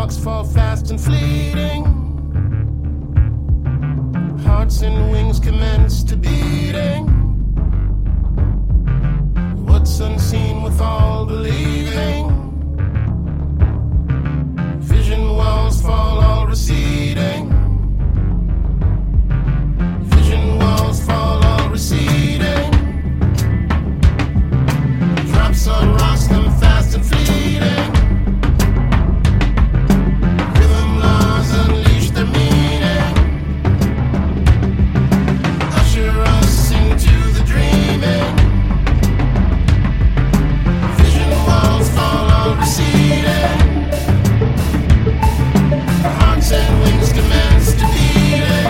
sparks fall fast and fleeting. Hearts and wings commence to beating. What's unseen with all believing? Vision walls fall all receding. Vision walls fall all receding. Drops on rocks come fast and fleeting. Rhythm laws unleash their meaning. Usher us into the dreaming. Vision walls fall all receding. Hearts and wings commence to beating.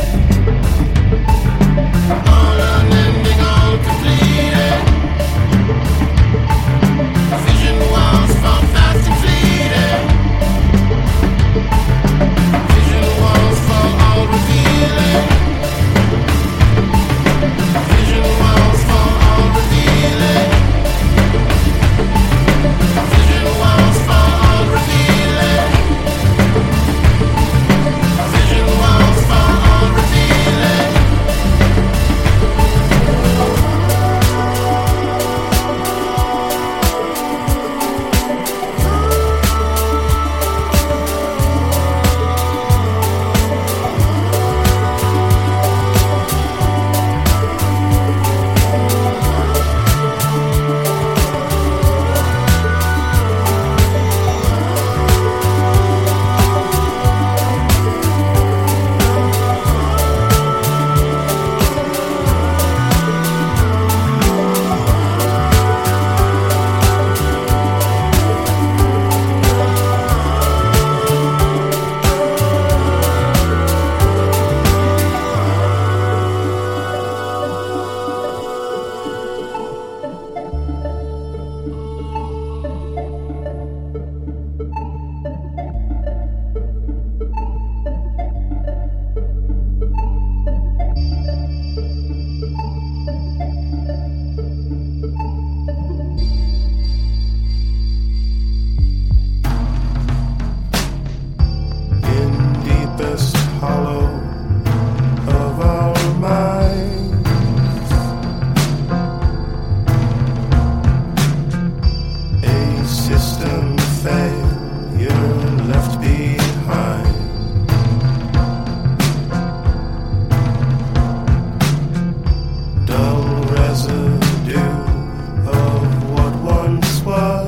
All unending, all completing. Vision walls fall fast and fleeting. Vision walls fall all revealing. Vision walls fall all revealing. Vision walls fall all revealing. Vision walls fall all revealing. In deepest hollow of our minds, a system failure left behind. Dull residue of what once was.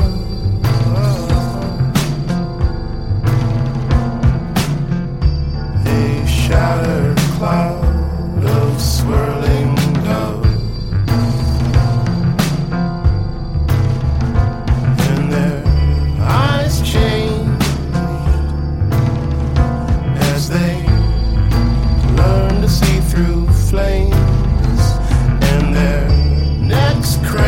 A shattered cloud of swirling dust, and their eyes changed as they learn to see through flames, and their necks cracked.